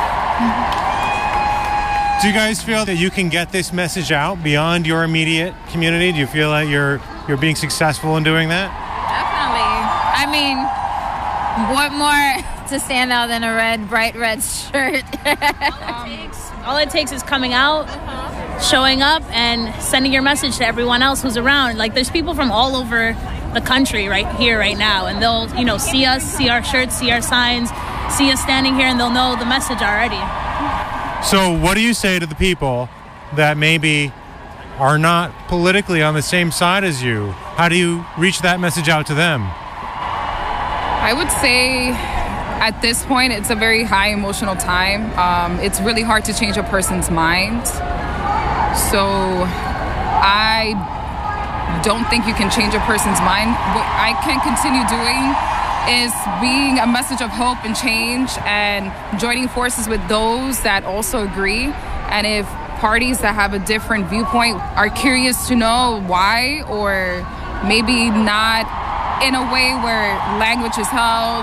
Do you guys feel that you can get this message out beyond your immediate community? Do you feel that you're being successful in doing that? Definitely. I mean, what more to stand out than a bright red shirt? All it takes is coming out, showing up, and sending your message to everyone else who's around. Like, there's people from all over the country right here, right now. And they'll, see us, see our shirts, see our signs, see us standing here, and they'll know the message already. So what do you say to the people that maybe are not politically on the same side as you? How do you reach that message out to them? I would say at this point, it's a very high emotional time. It's really hard to change a person's mind. So I don't think you can change a person's mind. What I can continue doing is being a message of hope and change and joining forces with those that also agree. And if parties that have a different viewpoint are curious to know why, or maybe not in a way where language is held,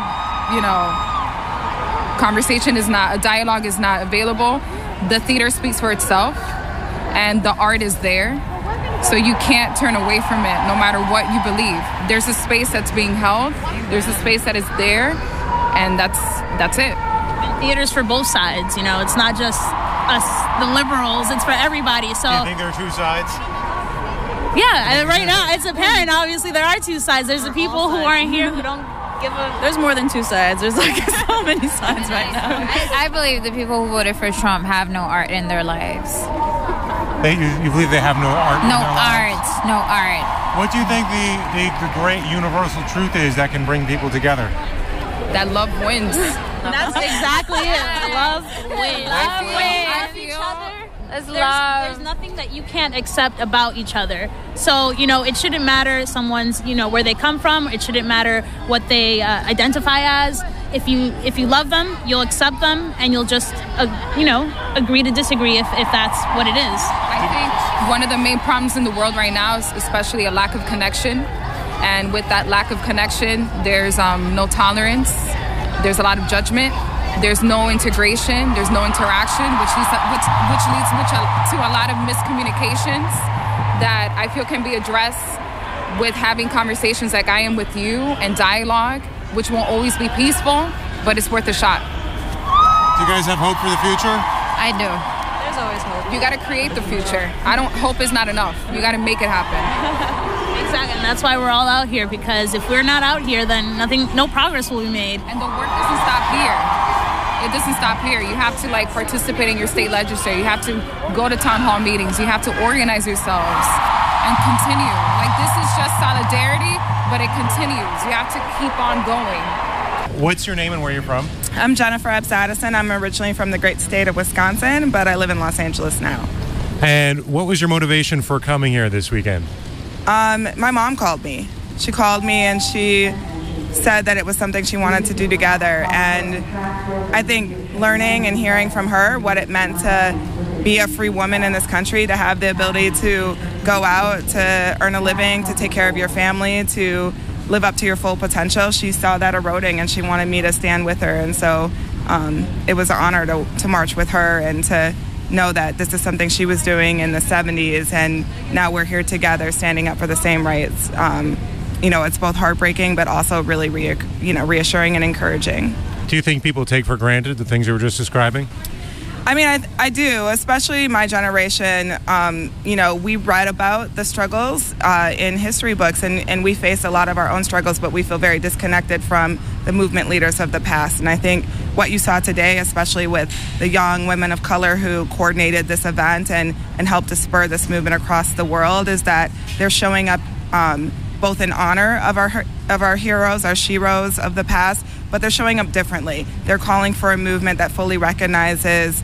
conversation is not, a dialogue is not available, the theater speaks for itself and the art is there. So you can't turn away from it no matter what you believe. There's a space that's being held, there's a space that is there, and that's it. And theater's for both sides, it's not just us, the liberals, it's for everybody. So do you think there are two sides? Yeah, right now it's apparent. Obviously, there are two sides. There's the people who aren't here who don't give a... There's more than two sides. There's so many sides right now. I believe the people who voted for Trump have no art in their lives. You believe they have no art in their lives? No art. What do you think the great universal truth is that can bring people together? That love wins. That's exactly it. Love wins. Love wins. Each other. There's nothing that you can't accept about each other. So, it shouldn't matter someone's, where they come from. It shouldn't matter what they identify as. If you love them, you'll accept them, and you'll just, agree to disagree if that's what it is. I think one of the main problems in the world right now is especially a lack of connection. And with that lack of connection, there's no tolerance. There's a lot of judgment. There's no integration, there's no interaction, which leads to a lot of miscommunications that I feel can be addressed with having conversations like I am with you and dialogue, which won't always be peaceful, but it's worth a shot. Do you guys have hope for the future? I do. There's always hope. You gotta create the future. Hope is not enough. You gotta make it happen. Exactly, and that's why we're all out here, because if we're not out here, then no progress will be made. And the work doesn't stop here. It doesn't stop here. You have to participate in your state legislature. You have to go to town hall meetings. You have to organize yourselves and continue. This is just solidarity, but it continues. You have to keep on going. What's your name and where you're from? I'm Jennifer Epps Addison. I'm originally from the great state of Wisconsin, but I live in Los Angeles now. And what was your motivation for coming here this weekend? My mom called me. She called me and she said that it was something she wanted to do together. And I think learning and hearing from her what it meant to be a free woman in this country, to have the ability to go out, to earn a living, to take care of your family, to live up to your full potential, she saw that eroding and she wanted me to stand with her. And so it was an honor to march with her and to know that this is something she was doing in the 70s, and now we're here together standing up for the same rights. It's both heartbreaking but also really reassuring and encouraging. Do you think people take for granted the things you were just describing? I mean, I do, especially my generation. We read about the struggles in history books, and we face a lot of our own struggles, but we feel very disconnected from the movement leaders of the past. And I think what you saw today, especially with the young women of color who coordinated this event and helped to spur this movement across the world, is that they're showing up both in honor of our heroes, our sheroes of the past, but they're showing up differently. They're calling for a movement that fully recognizes,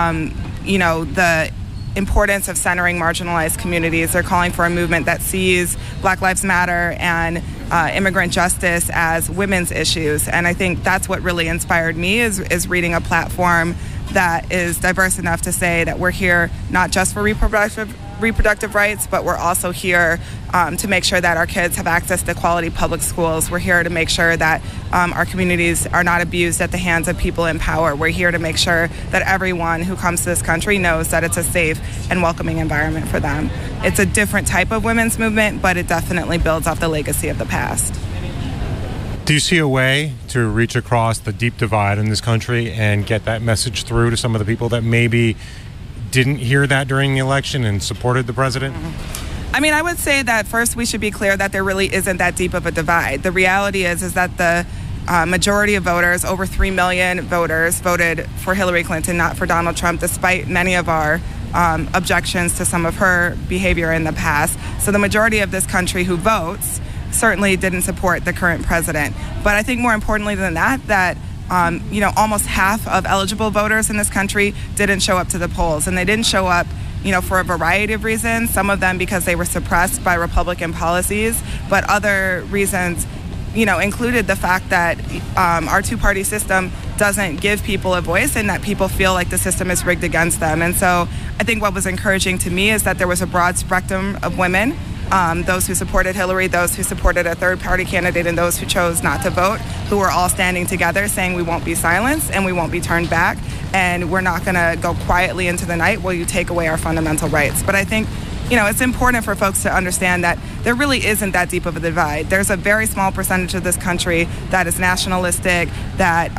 the importance of centering marginalized communities. They're calling for a movement that sees Black Lives Matter and immigrant justice as women's issues. And I think that's what really inspired me is reading a platform that is diverse enough to say that we're here not just for reproductive rights, but we're also here to make sure that our kids have access to quality public schools. We're here to make sure that our communities are not abused at the hands of people in power. We're here to make sure that everyone who comes to this country knows that it's a safe and welcoming environment for them. It's a different type of women's movement, but it definitely builds off the legacy of the past. Do you see a way to reach across the deep divide in this country and get that message through to some of the people that maybe didn't hear that during the election and supported the president? I mean, I would say that first we should be clear that there really isn't that deep of a divide. The reality is that the majority of voters, over 3 million voters, voted for Hillary Clinton, not for Donald Trump, despite many of our objections to some of her behavior in the past. So the majority of this country who votes certainly didn't support the current president. But I think more importantly than that almost half of eligible voters in this country didn't show up to the polls, and they didn't show up for a variety of reasons, some of them because they were suppressed by Republican policies, but other reasons, included the fact that our two-party system doesn't give people a voice and that people feel like the system is rigged against them. And so I think what was encouraging to me is that there was a broad spectrum of women, those who supported Hillary, those who supported a third-party candidate, and those who chose not to vote, who were all standing together saying we won't be silenced and we won't be turned back, and we're not going to go quietly into the night while you take away our fundamental rights. But I think it's important for folks to understand that there really isn't that deep of a divide. There's a very small percentage of this country that is nationalistic, that,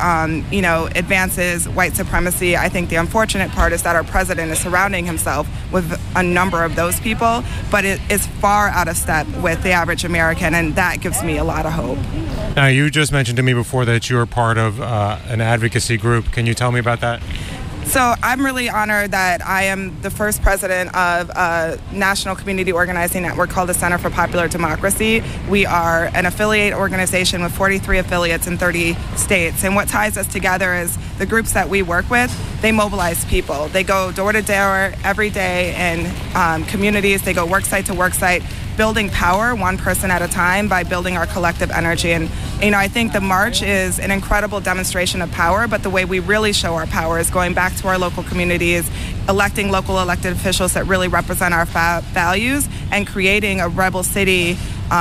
advances white supremacy. I think the unfortunate part is that our president is surrounding himself with a number of those people, but it is far out of step with the average American, and that gives me a lot of hope. Now, you just mentioned to me before that you're part of an advocacy group. Can you tell me about that? So I'm really honored that I am the first president of a national community organizing network called the Center for Popular Democracy. We are an affiliate organization with 43 affiliates in 30 states. And what ties us together is the groups that we work with, they mobilize people. They go door to door every day in communities. They go work site to work site, building power one person at a time by building our collective energy. And I think the march is an incredible demonstration of power, but the way we really show our power is going back to our local communities, electing local elected officials that really represent our values, and creating a rebel city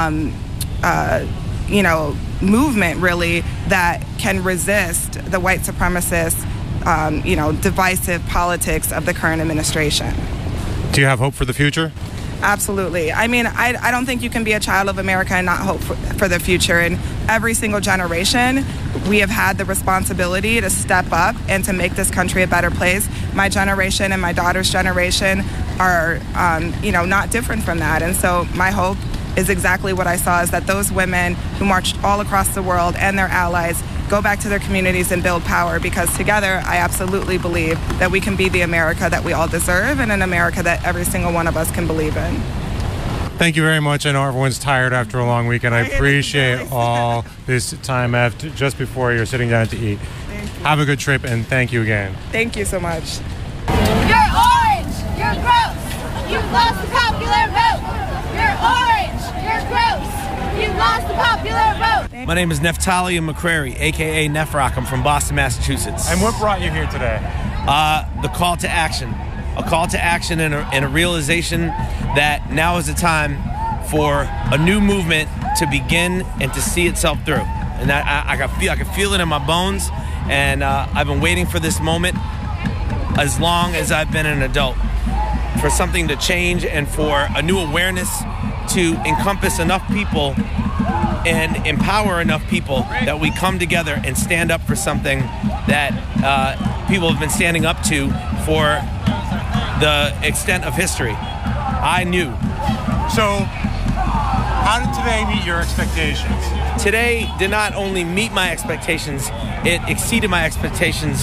movement really that can resist the white supremacist divisive politics of the current administration. Do you have hope for the future? Absolutely. I mean, I don't think you can be a child of America and not hope for the future. In every single generation, we have had the responsibility to step up and to make this country a better place. My generation and my daughter's generation are, not different from that. And so my hope is exactly what I saw, is that those women who marched all across the world and their allies go back to their communities and build power, because together I absolutely believe that we can be the America that we all deserve, and an America that every single one of us can believe in. Thank you very much. I know everyone's tired after a long weekend. I appreciate all this time after, just before you're sitting down to eat. Have a good trip, and thank you again. Thank you so much. You're orange. You're gross. You've lost the popular vote. You're orange. You're gross. You've lost the popular vote. My name is Neftali McCrary, a.k.a. Nefrock. I'm from Boston, Massachusetts. And what brought you here today? The call to action. A call to action and a realization that now is the time for a new movement to begin and to see itself through. And that I can feel it in my bones, and I've been waiting for this moment as long as I've been an adult, for something to change and for a new awareness to encompass enough people and empower enough people that we come together and stand up for something that people have been standing up to for the extent of history. I knew. So, how did today meet your expectations? Today did not only meet my expectations, it exceeded my expectations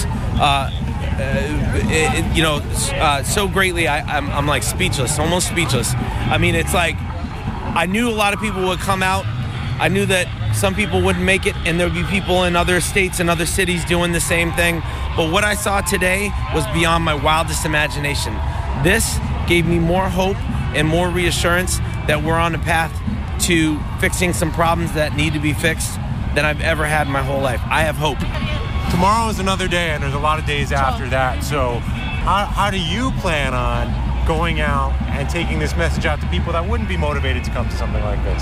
so greatly. I'm like speechless, almost speechless. I mean, it's like, I knew a lot of people would come out. I knew that some people wouldn't make it, and there would be people in other states and other cities doing the same thing. But what I saw today was beyond my wildest imagination. This gave me more hope and more reassurance that we're on a path to fixing some problems that need to be fixed than I've ever had in my whole life. I have hope. Tomorrow is another day, and there's a lot of days after that. So how do you plan on going out and taking this message out to people that wouldn't be motivated to come to something like this?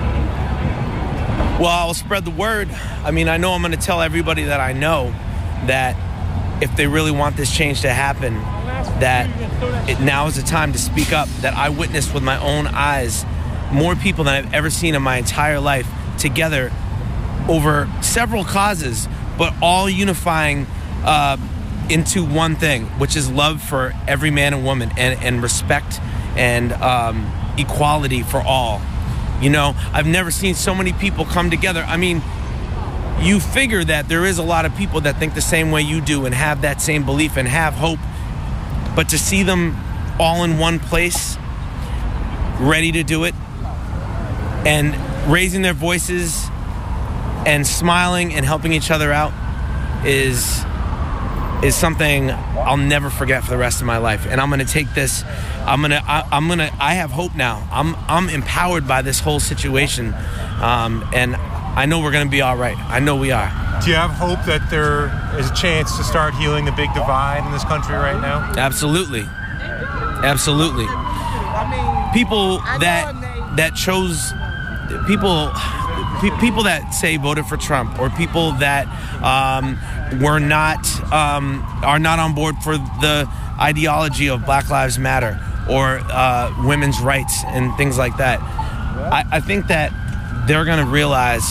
Well, I'll spread the word. I mean, I know I'm going to tell everybody that I know that if they really want this change to happen, that now is the time to speak up, that I witnessed with my own eyes more people than I've ever seen in my entire life together over several causes, but all unifying into one thing, which is love for every man and woman, and respect and equality for all. You know, I've never seen so many people come together. I mean, you figure that there is a lot of people that think the same way you do and have that same belief and have hope, but to see them all in one place, ready to do it, and raising their voices and smiling and helping each other out is something I'll never forget for the rest of my life. And I'm gonna take this. I have hope now. I'm empowered by this whole situation, and I know we're gonna be all right. I know we are. Do you have hope that there is a chance to start healing the big divide in this country right now? Absolutely. Absolutely. People that chose, people that say voted for Trump, or people that are not on board for the ideology of Black Lives Matter or women's rights and things like that. I think that they're going to realize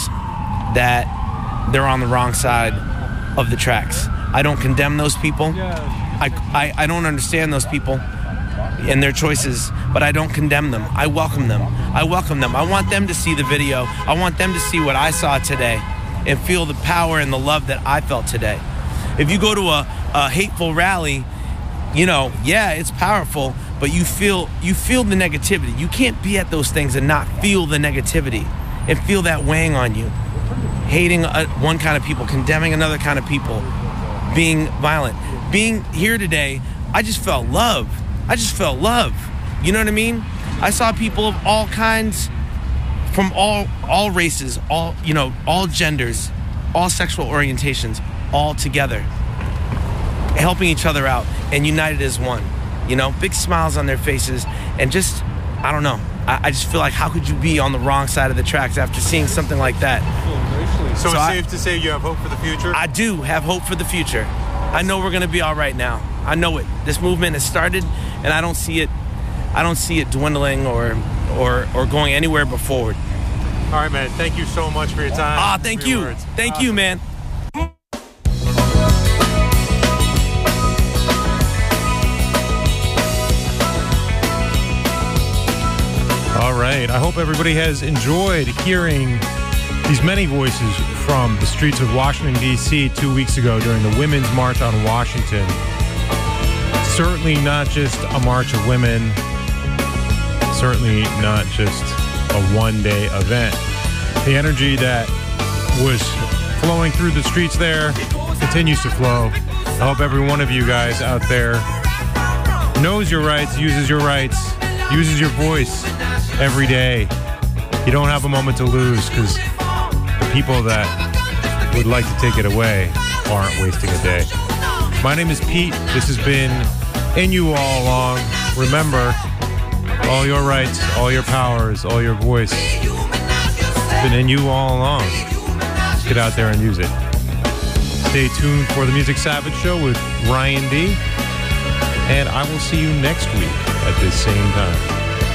that they're on the wrong side of the tracks. I don't condemn those people. I don't understand those people and their choices, but I don't condemn them. I welcome them. I want them to see the video. I want them to see what I saw today and feel the power and the love that I felt today. If you go to a hateful rally, you know, yeah, it's powerful, but you feel the negativity. You can't be at those things and not feel the negativity and feel that weighing on you. Hating one kind of people, condemning another kind of people, being violent. Being here today, I just felt love. You know what I mean? I saw people of all kinds, from all races, all genders, all sexual orientations, all together, helping each other out and united as one. You know, big smiles on their faces, and just, I don't know. I just feel like, how could you be on the wrong side of the tracks after seeing something like that? So it's safe to say you have hope for the future? I do have hope for the future. I know we're going to be all right now. I know it. This movement has started, and I don't see it dwindling or going anywhere but forward. All right, man. Thank you so much for your time. Thank you. Thank you, man. All right. I hope everybody has enjoyed hearing these many voices from the streets of Washington, D.C. 2 weeks ago during the Women's March on Washington. Certainly not just a march of women. Certainly not just a one-day event. The energy that was flowing through the streets there continues to flow. I hope every one of you guys out there knows your rights, uses your voice every day. You don't have a moment to lose, because the people that would like to take it away aren't wasting a day. My name is Pete. This has been In You All Along. Remember, all your rights, all your powers, all your voice, been in you all along. Get out there and use it. Stay tuned for the Music Savage Show with Ryan D. And I will see you next week at this same time.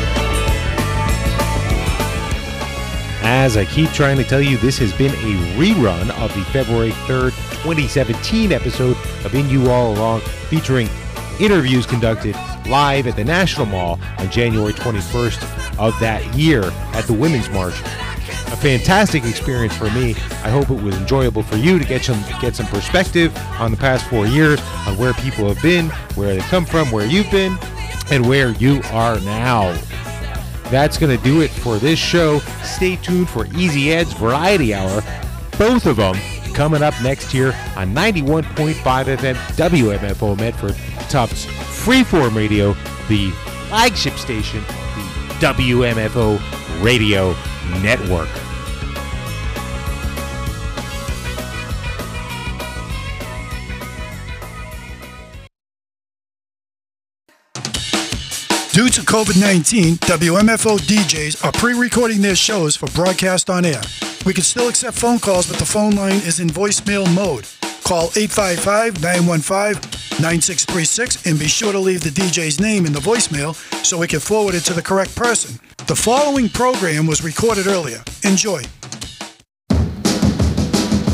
As I keep trying to tell you, this has been a rerun of the February 3rd, 2017 episode of In You All Along, featuring interviews conducted live at the National Mall on January 21st of that year at the Women's March. A fantastic experience for me. I hope it was enjoyable for you to get some perspective on the past 4 years, on where people have been, where they come from, where you've been, and where you are now. That's going to do it for this show. Stay tuned for Easy Ed's Variety Hour, both of them coming up next year on 91.5 FM WMFO Medford, Tufts Freeform Radio, the flagship station, the WMFO Radio Network. Due to COVID-19, WMFO DJs are pre-recording their shows for broadcast on air. We can still accept phone calls, but the phone line is in voicemail mode. Call 855-915-9636 and be sure to leave the DJ's name in the voicemail so we can forward it to the correct person. The following program was recorded earlier. Enjoy.